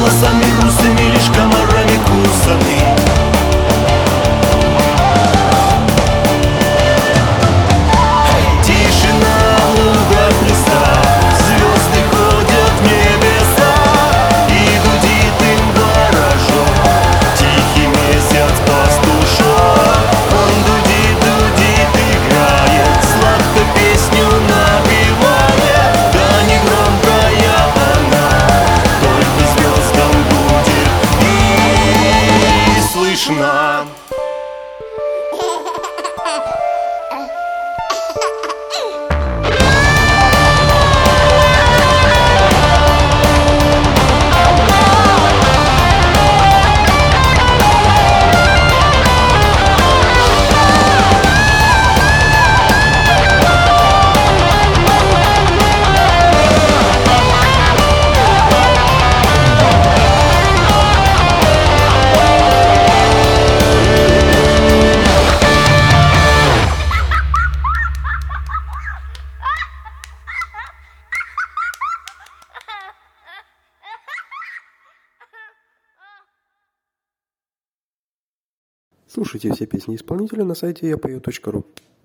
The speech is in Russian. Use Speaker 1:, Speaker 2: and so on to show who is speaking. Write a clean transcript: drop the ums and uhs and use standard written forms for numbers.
Speaker 1: волосами русыми, лишь комарами кусаны. Тишина в лугах, лесах, звезды ходят в небеса, и гудит им ворожок, тихий месяц пастушок. Он дудит, дудит, играет, сладко песню напевает. Да не громкая она, только звездам будет и слышно.
Speaker 2: Слушайте все песни исполнителя на сайте yapою.ru.